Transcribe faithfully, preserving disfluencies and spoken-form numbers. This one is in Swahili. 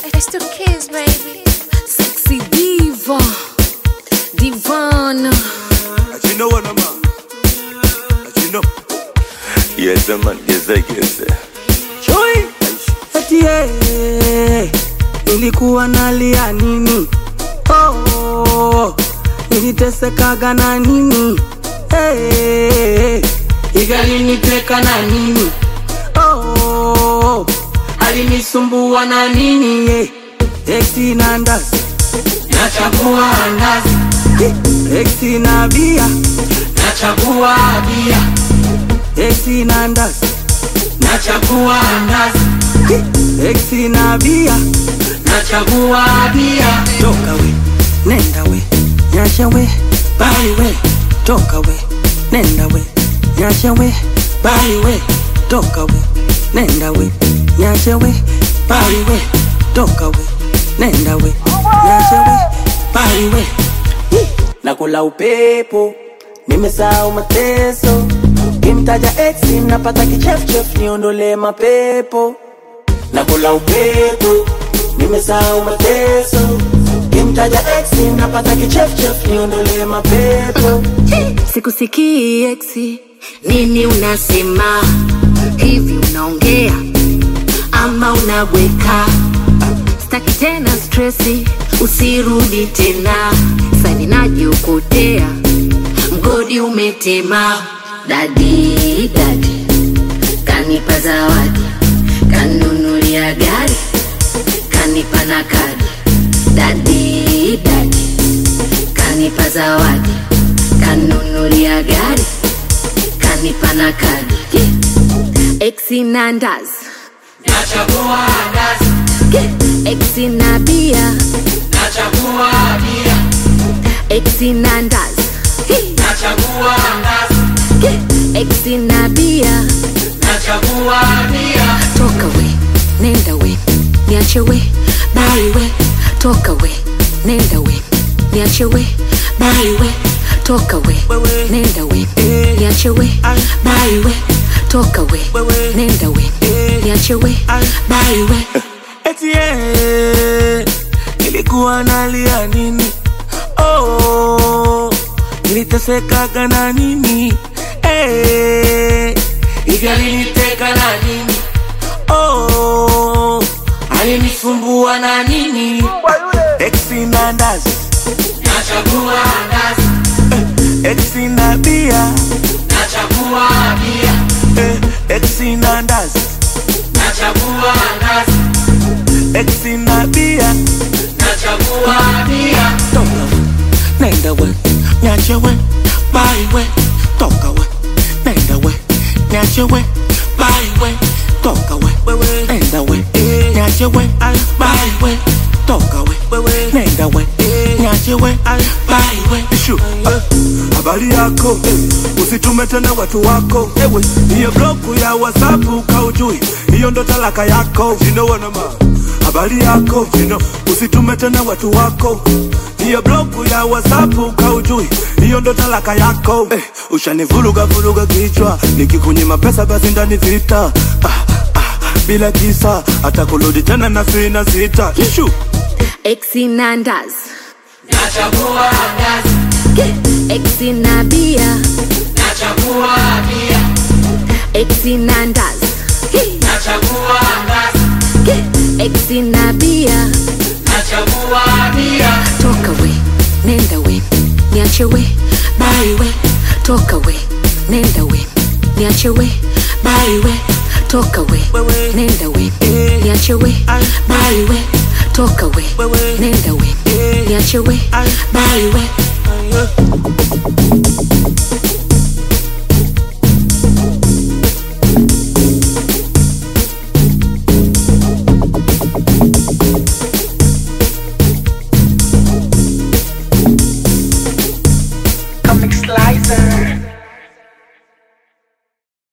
It's the kids, baby. Sexy diva, divana. You know what I'm on? You know. Yes, man. Yes, I guess. Chui. Ati eh, nilikuwa nalia nini? Oh, niliteseka na nini? Eh, igaliniteka na nini? Oh, alinisumbua na nini? Eh, Exi na ndazi, nachagua ndazi. Exi na bia, nachagua bia. Exi na ndazi, nachagua ndazi. Exi na bia, nachagua bia. Toka we, nenda we, nyasha we, bali we. Toka we, nenda we, nyasha we, bali we. Toka we, nenda we, nyasha we, bali we. Toka we, nenda we, nyasha we, bali we. Nakula upepo, nimesahau mateso. Kimtaja exi napata kichef-chef, niondole mapepo. Nakula upepo, nimesahau mateso. Kimtaja exi napata kichef-chef, niondole mapepo. Sikusikii exi, nini unasema? Hivi unaongea ama unabweka? Staki tena stressi, usirudi tena. Sani najiokotea, mgodi umetema. Daddy, daddy, kanipa zawadi, kanunulia gari, kanipa na kadi. Daddy, daddy, kanipa zawadi, kanunulia gari, kanipa na kadi. Exi na ndazi, nachagua ndazi. Exi na bia, nachagua bia. Exi na ndazi, nachagua ndazi. Exi na bia, nachagua bia. toka we, nenda we, niache we, bali we. Toka we, nenda we, niache we, bali we. Toka we, nenda we, niache we, bali we. Toka we, nenda we, niache we, bali we. Eti eh, nilikuwa nalia nini? Oh, niliteseka na nini? Eh, igaliniteka na nini? Oh, alinisumbua na nini? Exi na ndazi, nachagua ndazi. Exi na bia, nachagua bia. Exi na ndazi, nachagua ndazi. Exi na bia, nachagua bia. Toka we, nenda we, nyache we, bali we. Toka we, nenda we, nyache we, bali we. Toka we, nenda we, nyache we, bali we. Toka we, nenda we, nyache we, bali we. Ishu, habari yako, eh, usitume tena watu wako. Ewe, hiyo bloku ya WhatsApp kaujui, hiyo ndo talaka yako. You know what I'm on? Habari yako, you know, usitume tena watu wako. Hiyo bloku ya WhatsApp kaujui, hiyo ndo talaka yako. Eh, ushanivuruga vuruga kichwa, nikikunyima pesa basi ndani vita. Ah, ah, bila kisa, hata kurudi tena na sina sita. Ishu. Exi na ndazi, nachagua ndazi. Exi na bia, nachagua bia. Exi na ndazi, nachagua ndazi. Exi na bia, nachagua bia. toka we, nenda we, niache we, bali we. Toka we, nenda we, niache we, bali we. Toka we, nenda we, niache we, bali we. Toka we, nenda we, niache we, bali we.